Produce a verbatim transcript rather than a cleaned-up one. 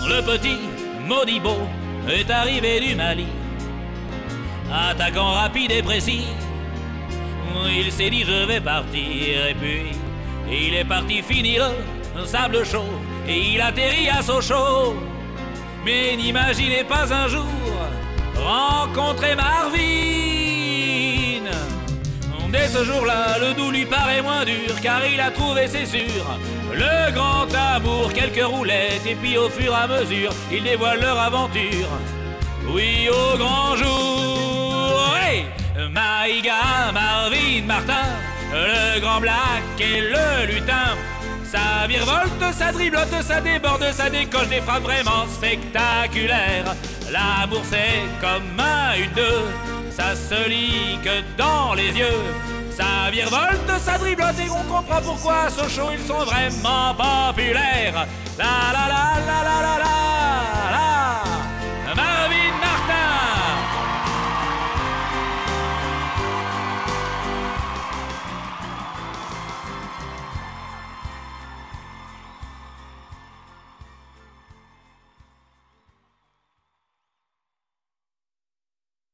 Le petit Modibo est arrivé du Mali, attaquant rapide et précis. Il s'est dit je vais partir, et puis il est parti finir le sable chaud, et il atterrit à Sochaux. Mais n'imaginez pas un jour rencontrer Marvin. Dès ce jour-là, le doux lui paraît moins dur, car il a trouvé, c'est sûr, le grand amour. Quelques roulettes, et puis au fur et à mesure, ils dévoilent leur aventure. Oui, au grand jour. Hey, Maïga, Marvin, Martin, le grand black et le lutin. Ça virevolte, ça driblote, ça déborde, ça décoche des frappes vraiment spectaculaires. L'amour c'est comme un, une, deux, ça se lit que dans les yeux. Ça virevolte, ça driblote et on comprend pourquoi à Sochaux ils sont vraiment populaires. La la la la la